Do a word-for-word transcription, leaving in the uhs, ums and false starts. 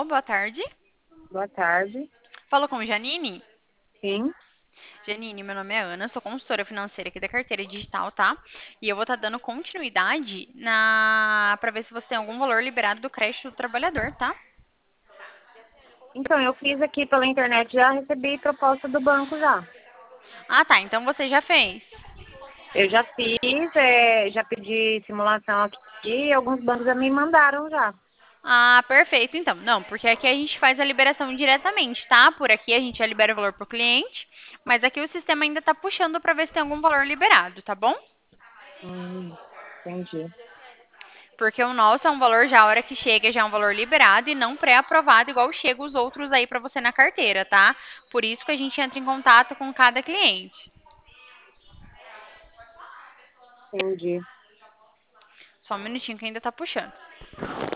Alô, boa tarde. Boa tarde. Falou com Janine? Sim. Janine, meu nome é Ana, sou consultora financeira aqui da carteira digital, tá? E eu vou estar dando continuidade na para ver se você tem algum valor liberado do crédito do trabalhador, tá? Então, eu fiz aqui pela internet, já recebi proposta do banco já. Ah, tá. Então você já fez. Eu já fiz, é, já pedi simulação aqui e alguns bancos já me mandaram já. Ah, perfeito. Então, não, porque aqui a gente faz a liberação diretamente, tá? Por aqui a gente já libera o valor pro cliente, mas aqui o sistema ainda tá puxando para ver se tem algum valor liberado, tá bom? Hum, entendi. Porque o nosso é um valor já a hora que chega, já é um valor liberado e não pré-aprovado, igual chega os outros aí para você na carteira, tá? Por isso que a gente entra em contato com cada cliente. Entendi. Só um minutinho que ainda tá puxando.